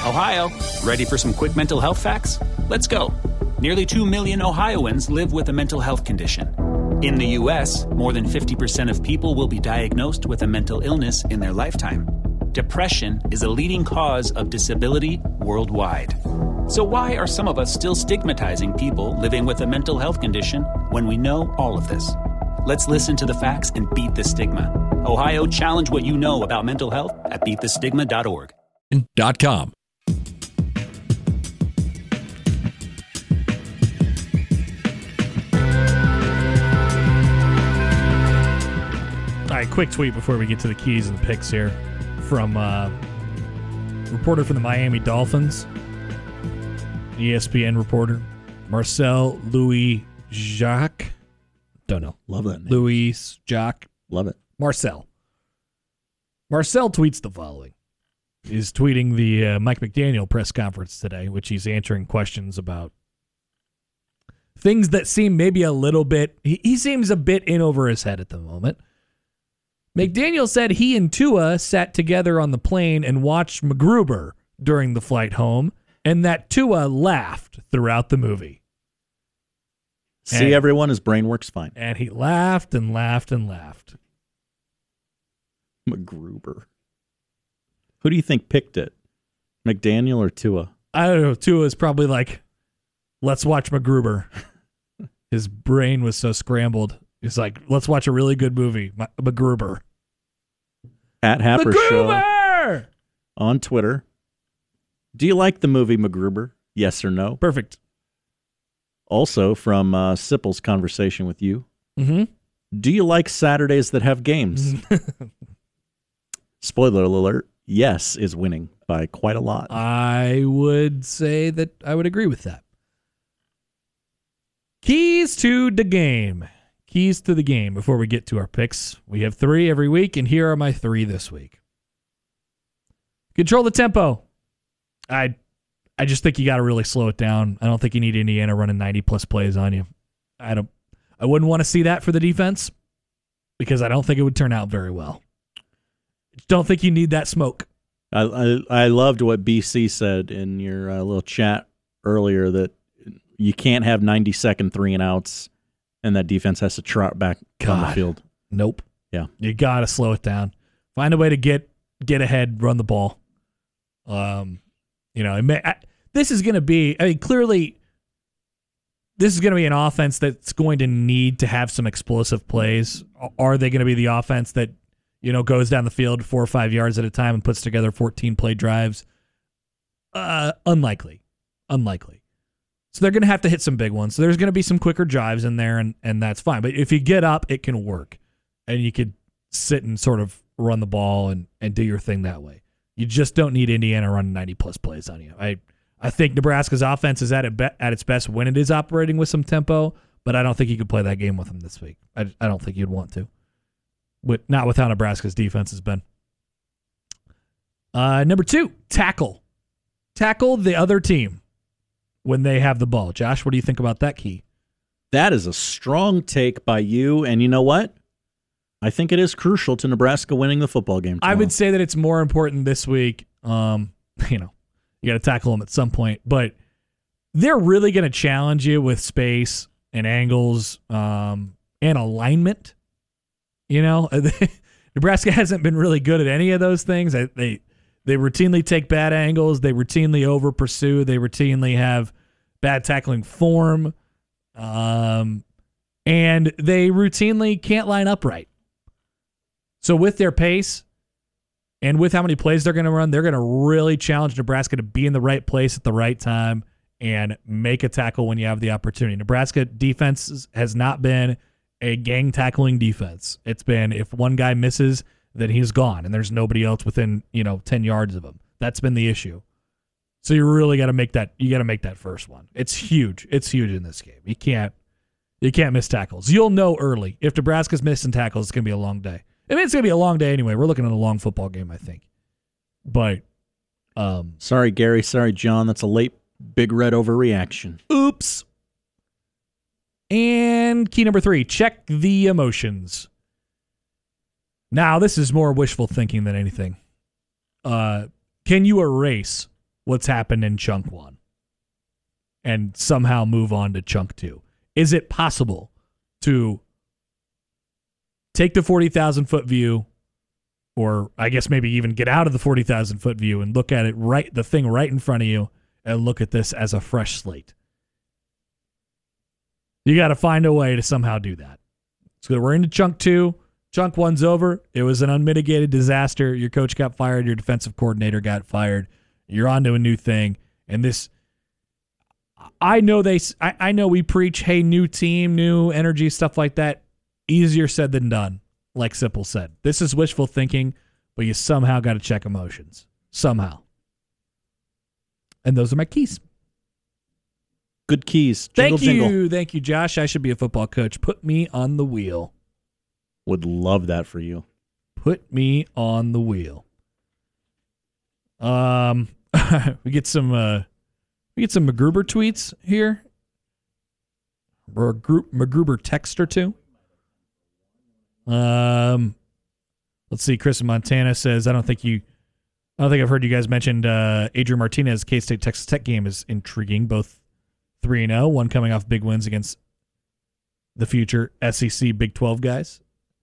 Ohio, ready for some quick mental health facts? Let's go. Nearly 2 million Ohioans live with a mental health condition. In the U.S., more than 50% of people will be diagnosed with a mental illness in their lifetime. Depression is a leading cause of disability worldwide. So why are some of us still stigmatizing people living with a mental health condition when we know all of this? Let's listen to the facts and beat the stigma. Ohio, challenge what you know about mental health at beatthestigma.org. .com. All right, quick tweet before we get to the keys and the picks here from reporter from the Miami Dolphins, ESPN reporter, Marcel Louis Jacques. Don't know. Love that name. Louis Jacques. Love it. Marcel tweets the following. He's tweeting the Mike McDaniel press conference today, which he's answering questions about things that seem maybe a little bit, he seems a bit in over his head at the moment. McDaniel said he and Tua sat together on the plane and watched MacGruber during the flight home, and that Tua laughed throughout the movie. See, everyone, his brain works fine. And he laughed and laughed and laughed. MacGruber. Who do you think picked it? McDaniel or Tua? I don't know. Tua is probably like, let's watch MacGruber. His brain was so scrambled. He's like, let's watch a really good movie, MacGruber. At Happer MacGruber! Show on Twitter. Do you like the movie MacGruber? Yes or no? Perfect. Also from Sipple's conversation with you. Mm-hmm. Do you like Saturdays that have games? Spoiler alert, yes is winning by quite a lot. I would say that I would agree with that. Keys to the game. Keys to the game before we get to our picks. We have 3 every week, and here are my 3 this week. Control the tempo. I just think you got to really slow it down. I don't think you need Indiana running 90-plus plays on you. I wouldn't want to see that for the defense because I don't think it would turn out very well. Don't think you need that smoke. I loved what BC said in your little chat earlier that you can't have 90-second 3-and-outs and that defense has to trot back on the field. Nope. Yeah. You got to slow it down. Find a way to get ahead, run the ball. This is going to be, clearly this is going to be an offense that's going to need to have some explosive plays. Are they going to be the offense that, goes down the field 4 or 5 yards at a time and puts together 14-play drives? Unlikely. So they're going to have to hit some big ones. So there's going to be some quicker drives in there, and that's fine. But if you get up, it can work. And you could sit and sort of run the ball and do your thing that way. You just don't need Indiana running 90-plus plays on you. I think Nebraska's offense is at its best when it is operating with some tempo, but I don't think you could play that game with them this week. I don't think you'd want to. Not with how Nebraska's defense has been. Number 2, tackle. Tackle the other team when they have the ball. Josh, what do you think about that key? That is a strong take by you, and you know what? I think it is crucial to Nebraska winning the football game tomorrow. I would say that it's more important this week. You got to tackle them at some point, but they're really going to challenge you with space and angles and alignment. Nebraska hasn't been really good at any of those things. They routinely take bad angles. They routinely over pursue. They routinely have bad tackling form, and they routinely can't line up right. So with their pace and with how many plays they're going to run, they're going to really challenge Nebraska to be in the right place at the right time and make a tackle when you have the opportunity. Nebraska defense has not been a gang tackling defense. It's been if one guy misses, then he's gone, and there's nobody else within 10 yards of him. That's been the issue. So you really got to make that. You got to make that first one. It's huge. It's huge in this game. You can't miss tackles. You'll know early if Nebraska's missing tackles. It's going to be a long day. It's going to be a long day anyway. We're looking at a long football game, I think. But sorry, Gary. Sorry, John. That's a late Big Red overreaction. Oops. And key number 3, check the emotions. Now, this is more wishful thinking than anything. Can you erase what's happened in chunk 1 and somehow move on to chunk 2? Is it possible to take the 40,000-foot view, or I guess maybe even get out of the 40,000-foot view and look at it the thing right in front of you, and look at this as a fresh slate? You got to find a way to somehow do that. So we're into chunk 2. Chunk 1's over. It was an unmitigated disaster. Your coach got fired. Your defensive coordinator got fired. You're on to a new thing. And this, I know we preach, hey, new team, new energy, stuff like that. Easier said than done, like Sipple said. This is wishful thinking, but you somehow got to check emotions. Somehow. And those are my keys. Good keys. Jingle, jingle. Thank you, Josh. I should be a football coach. Put me on the wheel. Would love that for you. Put me on the wheel. We get some McGruber tweets here, or a McGruber text or two. Let's see. Chris in Montana says, I don't think I've heard you guys mentioned Adrian Martinez. K-State Texas Tech game is intriguing. Both 3-0, one coming off big wins against the future SEC Big 12 guys.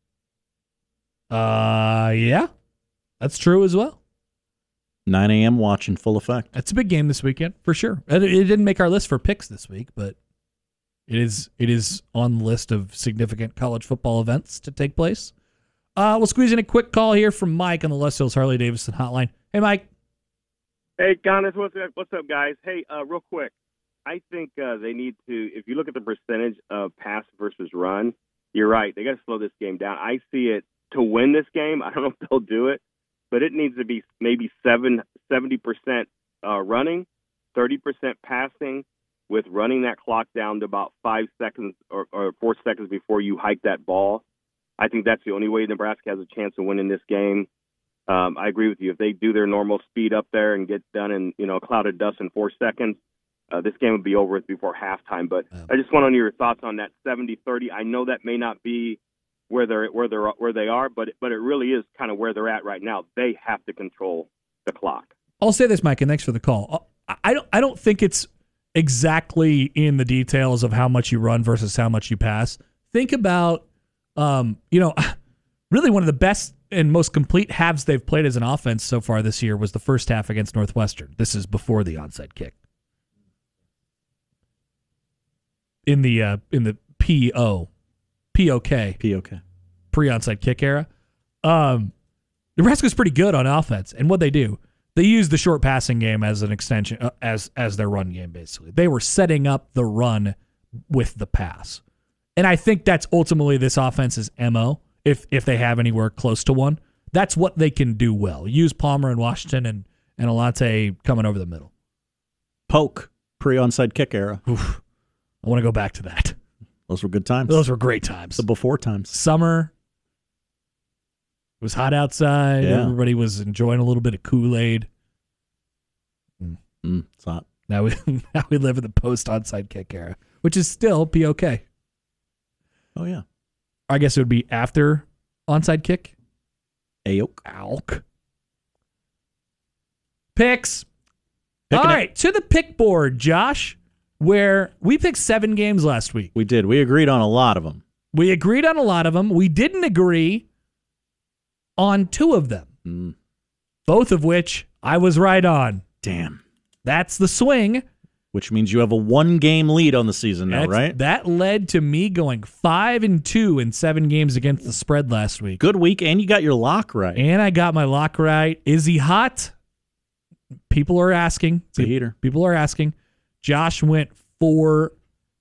Yeah, that's true as well. 9 a.m. watch in full effect. That's a big game this weekend, for sure. It didn't make our list for picks this week, but it is on the list of significant college football events to take place. We'll squeeze in a quick call here from Mike on the Les Hills Harley-Davidson hotline. Hey, Mike. Hey, Connors, what's up, guys? Hey, real quick. I think they need to, if you look at the percentage of pass versus run, you're right. They got to slow this game down. I see it to win this game. I don't know if they'll do it, but it needs to be maybe 70% running, 30% passing, with running that clock down to about 5 seconds or 4 seconds before you hike that ball. I think that's the only way Nebraska has a chance of winning this game. I agree with you. If they do their normal speed up there and get done in a cloud of dust in 4 seconds, this game would be over with before halftime. But I just want to know your thoughts on that 70-30. I know that may not be where they are, but it really is kind of where they're at right now. They have to control the clock. I'll say this, Mike, and thanks for the call. I don't think it's exactly in the details of how much you run versus how much you pass. Think about, really one of the best and most complete halves they've played as an offense so far this year was the first half against Northwestern. This is before the onside kick. In the POK pre-onside kick era, Nebraska's pretty good on offense. And what they do, they use the short passing game as an extension, as their run game. Basically, they were setting up the run with the pass, and I think that's ultimately this offense's MO. If they have anywhere close to one, that's what they can do well. Use Palmer and Washington and Alante coming over the middle. Poke pre-onside kick era. Oof. I want to go back to that. Those were good times. Those were great times. The before times. Summer. It was hot outside. Yeah. Everybody was enjoying a little bit of Kool-Aid. It's hot. Now we live in the post-onside kick era, which is still POK. Oh, yeah. I guess it would be after onside kick. Alk. Picks. All right, to the pick board, Josh, where we picked 7 games last week. We did. We agreed on a lot of them. We didn't agree on 2 of them, both of which I was right on. Damn. That's the swing. Which means you have a 1-game lead on the season now, right? That led to me going 5-2 in 7 games against the spread last week. Good week, and you got your lock right. And I got my lock right. Is he hot? People are asking. It's a heater. People are asking. Josh went 3-4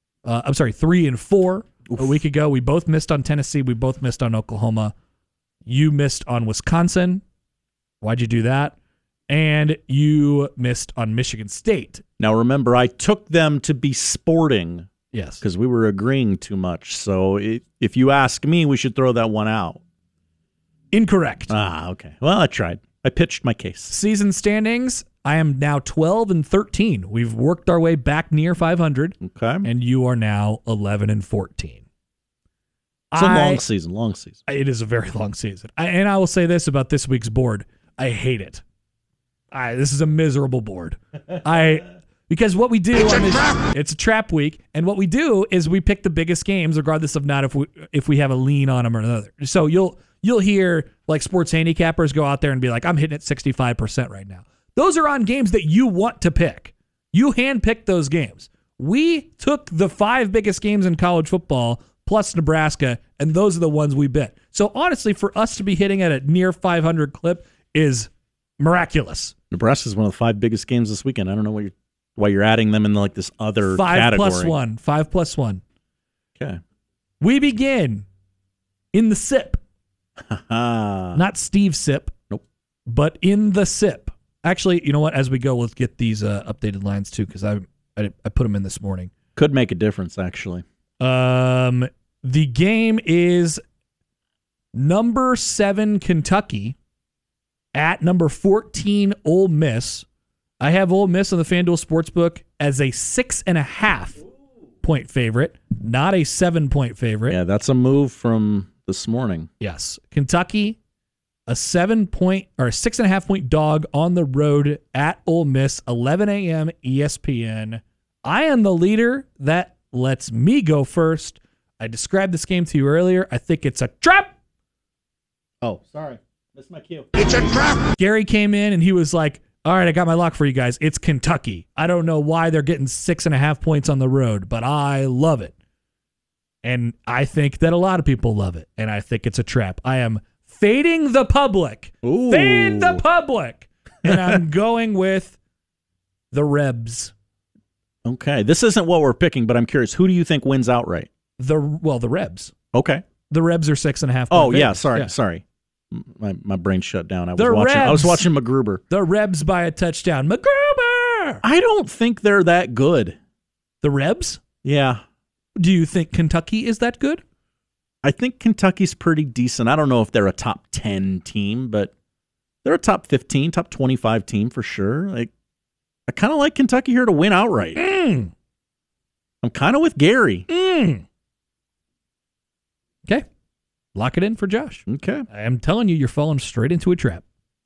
a week ago. We both missed on Tennessee. We both missed on Oklahoma. You missed on Wisconsin. Why'd you do that? And you missed on Michigan State. Now, remember, I took them to be sporting. Yes. Because we were agreeing too much. So if you ask me, we should throw that one out. Incorrect. Okay. Well, I tried. I pitched my case. Season standings, I am now 12-13. We've worked our way back near 500. Okay. And you are now 11-14. It's a long season. It is a very long season. I will say this about this week's board. I hate it. This is a miserable board. Because what we do it's a trap week, and what we do is we pick the biggest games, regardless of not if we have a lean on them or another. So you'll hear like sports handicappers go out there and be like, I'm hitting at 65% right now. Those are on games that you want to pick. You handpicked those games. We took the 5 biggest games in college football plus Nebraska, and those are the ones we bet. So honestly, for us to be hitting at a near 500 clip is miraculous. Nebraska's one of the 5 biggest games this weekend. I don't know why you're adding them in like this other 5 category. 5 plus 1. Okay. We begin in the SIP. Not Steve Sip. Nope. But in the SIP. Actually, you know what? As we go, let's get these updated lines too, because I put them in this morning. Could make a difference, actually. The game is number 7 Kentucky at number 14 Ole Miss. I have Ole Miss on the FanDuel Sportsbook as a 6.5 point favorite, not a 7-point favorite. Yeah, that's a move from this morning. Yes. Kentucky, a 7-point or a 6.5 point dog on the road at Ole Miss, 11 a.m. ESPN. I am the leader. That lets me go first. I described this game to you earlier. I think it's a trap. Oh, sorry. Missed my cue. It's a trap. Gary came in and he was like, all right, I got my lock for you guys. It's Kentucky. I don't know why they're getting 6.5 points on the road, but I love it. And I think that a lot of people love it. And I think it's a trap. I am fading the public. Ooh. Fade the public. And I'm going with the Rebs. Okay. This isn't what we're picking, but I'm curious. Who do you think wins outright? The Rebs. Okay. The Rebs are 6.5. Oh, yeah. Sorry. My brain shut down. I was watching McGruber. The Rebs by a touchdown. McGruber! I don't think they're that good. The Rebs? Yeah. Do you think Kentucky is that good? I think Kentucky's pretty decent. I don't know if they're a top 10 team, but they're a top 15, top 25 team for sure. Like, I kind of like Kentucky here to win outright. I'm kind of with Gary. Okay. Lock it in for Josh. Okay. I am telling you, you're falling straight into a trap.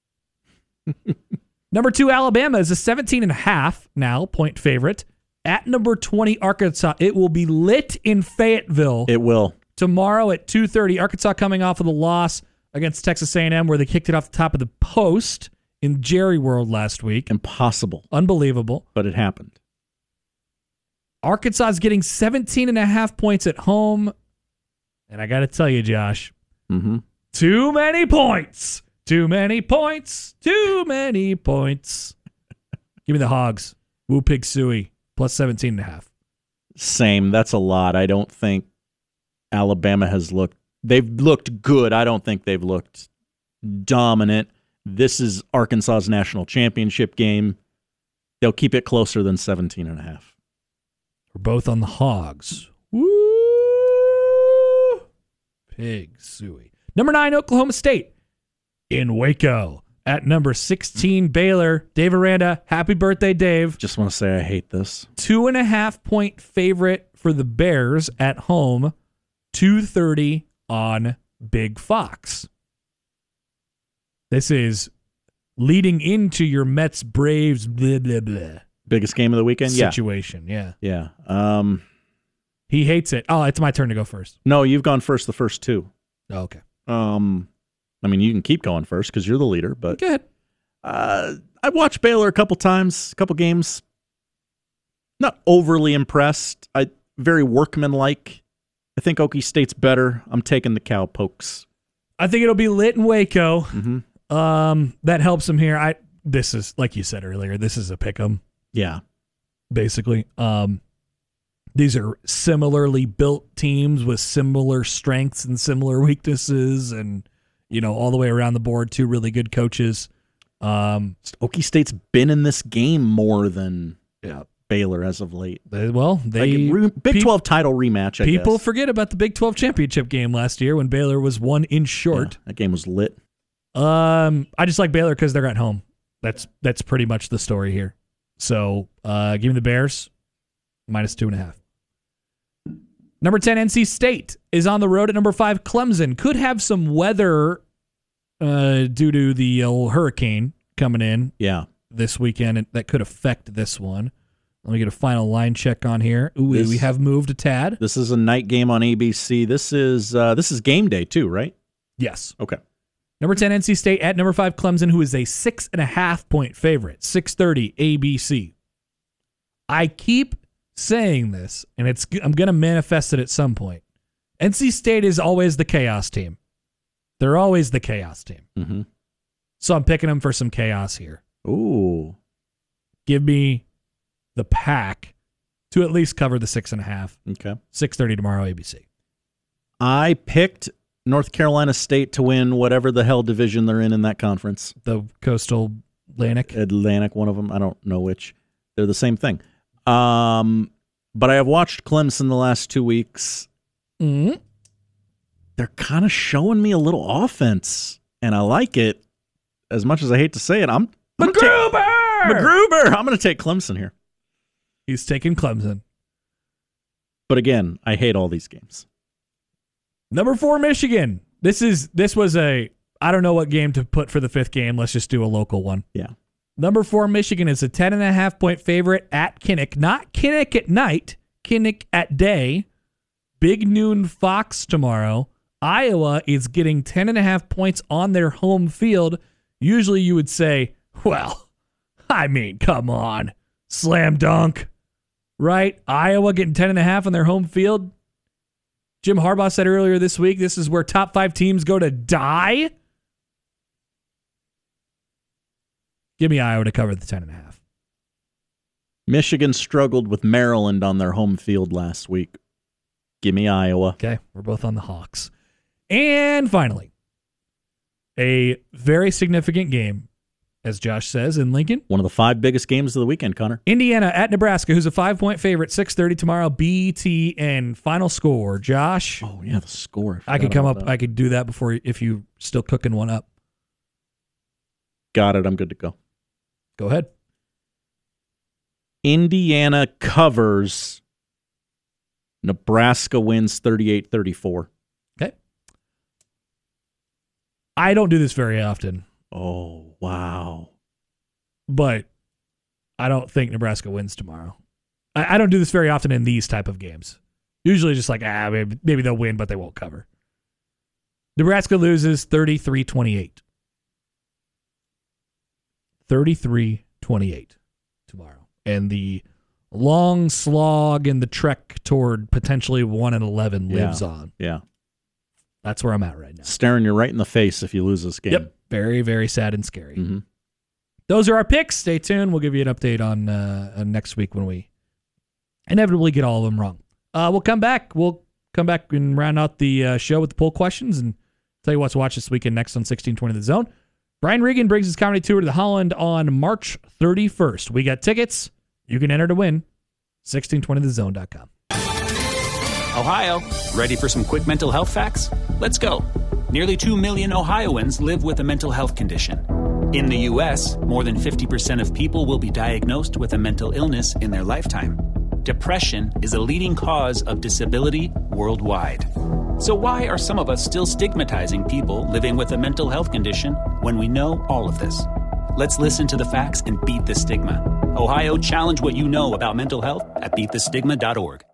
Number 2, Alabama is a 17.5 now point favorite at number 20 Arkansas. It will be lit in Fayetteville. It will. Tomorrow at 2:30. Arkansas coming off of the loss against Texas A&M where they kicked it off the top of the post in Jerry World last week. Impossible. Unbelievable. But it happened. Arkansas is getting 17.5 points at home. And I got to tell you, Josh, too many points. Too many points. Too many points. Give me the Hogs. Woo Pig Suey, plus 17.5. Same. That's a lot. I don't think Alabama has looked. They've looked good. I don't think they've looked dominant. This is Arkansas's national championship game. They'll keep it closer than 17.5. We're both on the Hogs. Woo! Pig Suey. Number 9, Oklahoma State. In Waco. At number 16, Baylor. Dave Aranda. Happy birthday, Dave. Just want to say I hate this. 2.5 point favorite for the Bears at home. 2:30 on Big Fox. This is leading into your Mets Braves blah blah blah. Biggest game of the weekend? Situation, yeah. Yeah. He hates it. Oh, it's my turn to go first. No, you've gone first the first 2. Oh, okay. I mean, you can keep going first because you're the leader, but go ahead. I've watched Baylor a couple times, a couple games. Not overly impressed. Very workmanlike. I think Okie State's better. I'm taking the Cowpokes. I think it'll be lit in Waco. Mm-hmm. That helps him here. This is, like you said earlier, this is a pick 'em. Yeah. Basically. These are similarly built teams with similar strengths and similar weaknesses and, all the way around the board, 2 really good coaches. Okie State's been in this game more than Baylor as of late. Big 12 title rematch, I guess. People forget about the Big 12 championship game last year when Baylor was 1 inch short. Yeah, that game was lit. I just like Baylor because they're at home. That's pretty much the story here. So give me the Bears, minus 2.5. Number 10, NC State is on the road at number 5, Clemson. Could have some weather due to the old hurricane coming in. Yeah. this weekend that could affect this one. Let me get a final line check on here. Ooh, we have moved a tad. This is a night game on ABC. This is game day too, right? Yes. Okay. Number 10, NC State at number 5, Clemson, who is a 6.5-point favorite. 6:30 ABC. I keep saying this, and I'm going to manifest it at some point. NC State is always the chaos team. They're always the chaos team. Mm-hmm. So I'm picking them for some chaos here. Ooh. Give me the Pack to at least cover the 6.5. Okay. 6:30 tomorrow, ABC. I picked North Carolina State to win whatever the hell division they're in that conference. The Coastal Atlantic. Atlantic, one of them. I don't know which. They're the same thing. But I have watched Clemson the last 2 weeks. Mm-hmm. They're kind of showing me a little offense, and I like it. As much as I hate to say it, McGruber! I'm going to take Clemson here. He's taking Clemson. But again, I hate all these games. Number 4, Michigan. This was I don't know what game to put for the 5th game. Let's just do a local one. Yeah. Number 4, Michigan is a 10.5-point favorite at Kinnick. Not Kinnick at night, Kinnick at day. Big noon Fox tomorrow. Iowa is getting 10.5 points on their home field. Usually you would say, well, I mean, come on. Slam dunk. Right? Iowa getting 10.5 on their home field. Jim Harbaugh said earlier this week, this is where top 5 teams go to die. Give me Iowa to cover the 10.5. Michigan struggled with Maryland on their home field last week. Give me Iowa. Okay, we're both on the Hawks. And finally, a very significant game, as Josh says, in Lincoln. One of the 5 biggest games of the weekend, Connor. Indiana at Nebraska, who's a 5-point favorite, 6:30 tomorrow, BTN. Final score, Josh. Oh, yeah, the score. I could come up. I could do that before if you still cooking one up. Got it. I'm good to go. Go ahead. Indiana covers. Nebraska wins 38-34. Okay. I don't do this very often. Oh, wow. But I don't think Nebraska wins tomorrow. I don't do this very often in these type of games. Usually just like, maybe they'll win, but they won't cover. Nebraska loses 33-28. 33-28 tomorrow. And the long slog and the trek toward potentially 1-11 lives on. Yeah. That's where I'm at right now. Staring you right in the face if you lose this game. Yep. Very, very sad and scary. Mm-hmm. Those are our picks. Stay tuned. We'll give you an update on next week when we inevitably get all of them wrong. We'll come back. We'll come back and round out the show with the poll questions and tell you what to watch this weekend next on 1620 The Zone. Brian Regan brings his comedy tour to the Holland on March 31st. We got tickets. You can enter to win. 1620thezone.com. Ohio, ready for some quick mental health facts? Let's go. Nearly 2 million Ohioans live with a mental health condition. In the U.S., more than 50% of people will be diagnosed with a mental illness in their lifetime. Depression is a leading cause of disability worldwide. So why are some of us still stigmatizing people living with a mental health condition when we know all of this? Let's listen to the facts and beat the stigma. Ohio, challenge what you know about mental health at beatthestigma.org.